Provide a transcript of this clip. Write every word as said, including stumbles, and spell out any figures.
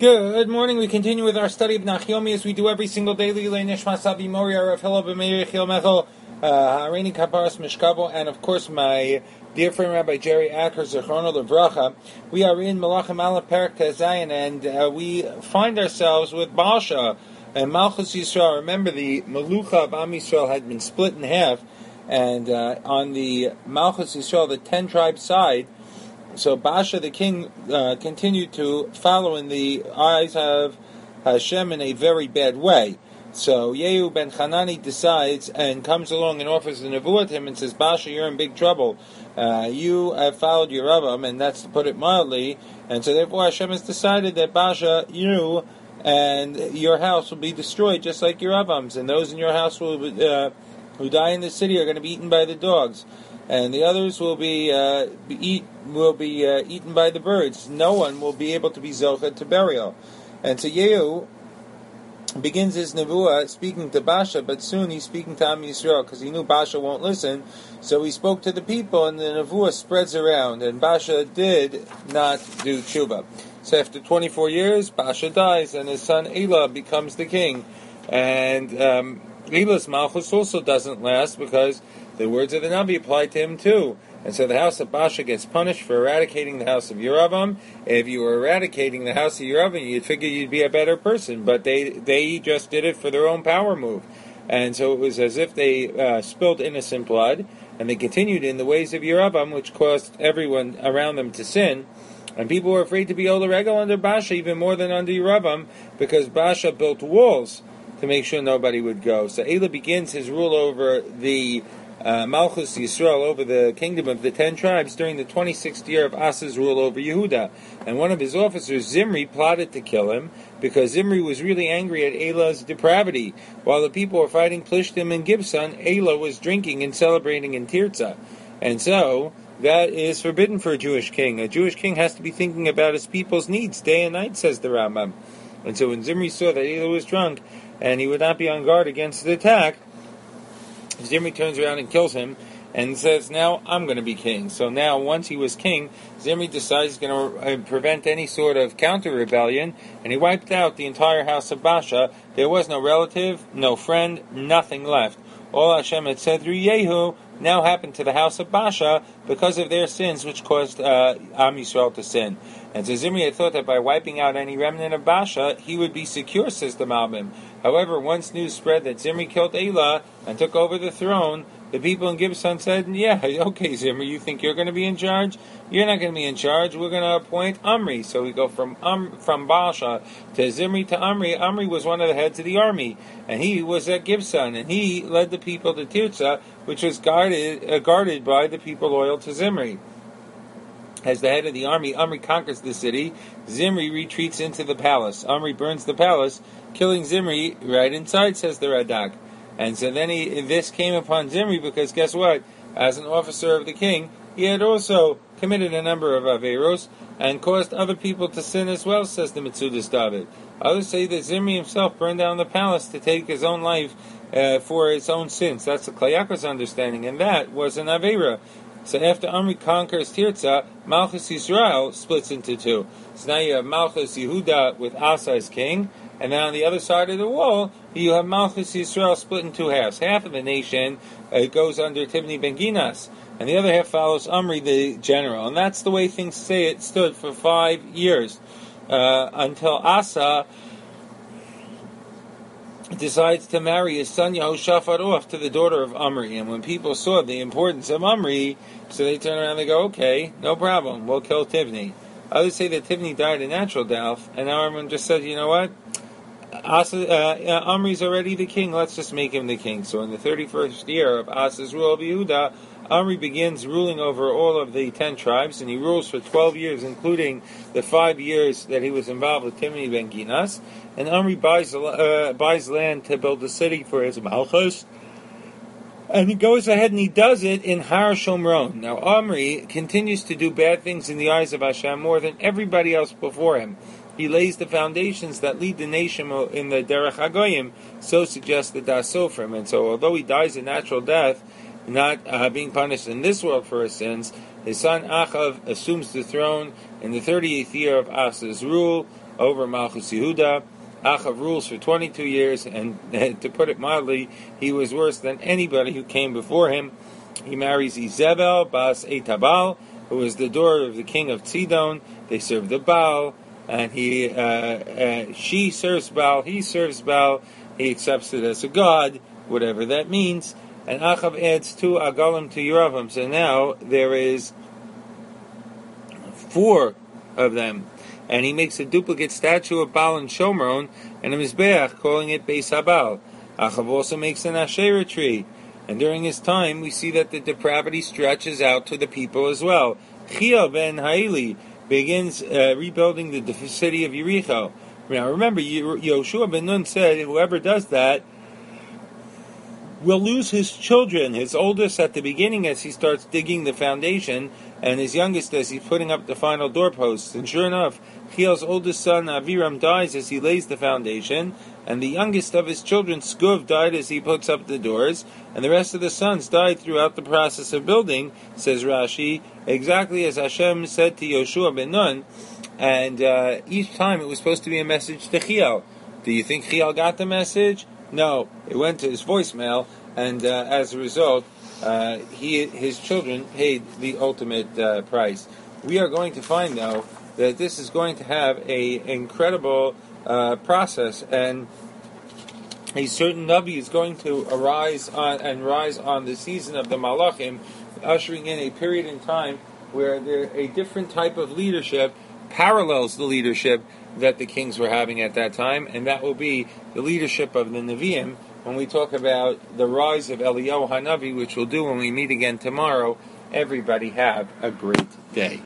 Good morning. We continue with our study of Nachyomi as we do every single day. Lilei Nishma Savi Moria Rav Hillel B'Meir Chil Mechel Harini Kaparas Mishkabo, and of course my dear friend Rabbi Jerry Acker Zechrono Levracha. We are in Malachim Aleph Perek Tezayin, and uh, we find ourselves with Baasha and Malchus Yisrael. Remember, the Melucha of Am Yisrael had been split in half, and uh, on the Malchus Yisrael, the ten tribe side. So Baasha the king uh, continued to follow in the eyes of Hashem in a very bad way. So Yehu ben Hanani decides and comes along and offers the nevuah to him and says, Baasha, you're in big trouble. Uh, you have followed Yeravam, and that's to put it mildly. And so therefore Hashem has decided that Baasha, you and your house will be destroyed just like Yeravam's, and those in your house will uh, who die in the city are going to be eaten by the dogs. And the others will be, uh, be eat will be uh, eaten by the birds. No one will be able to be zocha to burial. And so Yehu begins his nevuah speaking to Baasha, but soon he's speaking to Am Yisrael because he knew Baasha won't listen. So he spoke to the people, and the nevuah spreads around. And Baasha did not do tshuva. So after twenty-four years, Baasha dies, and his son Elah becomes the king. And um, Elah's malchus also doesn't last because the words of the Navi apply to him too. And so the house of Baasha gets punished for eradicating the house of Yeravam. If you were eradicating the house of Yeravam, you'd figure you'd be a better person. But they they just did it for their own power move. And so it was as if they uh, spilled innocent blood. And they continued in the ways of Yeravam, which caused everyone around them to sin. And people were afraid to be Ola Regel under Baasha, even more than under Yeravam, because Baasha built walls to make sure nobody would go. So Elah begins his rule over the Uh, Malchus Yisrael, over the kingdom of the ten tribes, during the twenty-sixth year of Asa's rule over Yehuda. And one of his officers, Zimri, plotted to kill him because Zimri was really angry at Elah's depravity. While the people were fighting Plishtim and Gibson, Elah was drinking and celebrating in Tirzah. And so, that is forbidden for a Jewish king. A Jewish king has to be thinking about his people's needs day and night, says the Rambam. And so when Zimri saw that Elah was drunk and he would not be on guard against the attack, Zimri turns around and kills him and says, now I'm going to be king. So now, once he was king, Zimri decides he's going to prevent any sort of counter-rebellion, and he wiped out the entire house of Baasha. There was no relative, no friend, nothing left. All Hashem had said through Yehu now happened to the house of Baasha because of their sins, which caused uh, Am Yisrael to sin. And so Zimri had thought that by wiping out any remnant of Baasha, he would be secure, says the Malbim. However, once news spread that Zimri killed Elah and took over the throne, the people in Gibson said, yeah, okay, Zimri, you think you're going to be in charge? You're not going to be in charge. We're going to appoint Amri. So we go from um, from Baasha to Zimri to Amri. Amri was one of the heads of the army, and he was at Gibson, and he led the people to Tirzah, which was guarded, uh, guarded by the people loyal to Zimri. As the head of the army, Amri conquers the city. Zimri retreats into the palace. Amri burns the palace, killing Zimri right inside, says the Radak. And so then he, this came upon Zimri because guess what? As an officer of the king, he had also committed a number of averos and caused other people to sin as well, says the Metzudas David. Others say that Zimri himself burned down the palace to take his own life uh, for his own sins. That's the Klayaka's understanding, and that was an avera. So after Amri conquers Tirzah, Malchus Yisrael splits into two. So now you have Malchus Yehuda with Asa as king, and then on the other side of the wall, you have Malchus Yisrael split in two halves. Half of the nation uh, goes under Tibni ben Ginas, and the other half follows Amri the general. And that's the way things say it stood for five years, uh, until Asa decides to marry his son Yehoshaphat off to the daughter of Amri. And when people saw the importance of Amri, so they turn around and they go, okay, no problem, we'll kill Tivni. Others say that Tivni died a natural death, and now everyone just said, you know what, Asa, uh, Amri's already the king, let's just make him the king. So in the thirty-first year of Asa's rule of Yehuda, Amri begins ruling over all of the ten tribes, and he rules for twelve years, including the five years that he was involved with Timni ben Ginas. And Amri buys, uh, buys land to build a city for his Malchus, and he goes ahead and he does it in Har Shomron. Now Amri continues to do bad things in the eyes of Hashem more than everybody else before him. He lays the foundations that lead the nation in the Derech HaGoyim, so suggests the Das Sofrim. And so although he dies a natural death, not uh, being punished in this world for his sins, his son Achav assumes the throne in the thirty-eighth year of Asa's rule, over Malchus Yehuda. Achav rules for twenty-two years, and to put it mildly, he was worse than anybody who came before him. He marries Izebel, Bas Etabal, who was the daughter of the king of Tzidon. They serve the Baal, and he, uh, uh, she serves Baal, he serves Baal, he accepts it as a god, whatever that means. And Achav adds two Agalim to Yeravam, so now there is four of them. And he makes a duplicate statue of Baal and Shomron and a Mizbeach, calling it Beis Habal. Achav also makes an Asherah tree. And during his time, we see that the depravity stretches out to the people as well. Chiel ben Haili begins uh, rebuilding the city of Yericho. Now remember, Yoshua ben Nun said, whoever does that will lose his children, his oldest at the beginning as he starts digging the foundation, and his youngest as he's putting up the final doorposts. And sure enough, Chiel's oldest son Aviram dies as he lays the foundation, and the youngest of his children, Skuv, died as he puts up the doors, and the rest of the sons died throughout the process of building, says Rashi, exactly as Hashem said to Yoshua ben Nun, and uh, each time it was supposed to be a message to Chiel. Do you think Chiel got the message? No, it went to his voicemail, and uh, as a result, uh, he his children paid the ultimate uh, price. We are going to find, though, that this is going to have a incredible uh, process, and a certain Navi is going to arise on and rise on the season of the Malachim, ushering in a period in time where there a different type of leadership parallels the leadership that the kings were having at that time, and that will be the leadership of the Nevi'im when we talk about the rise of Eliyahu HaNavi, which we'll do when we meet again tomorrow. Everybody have a great day.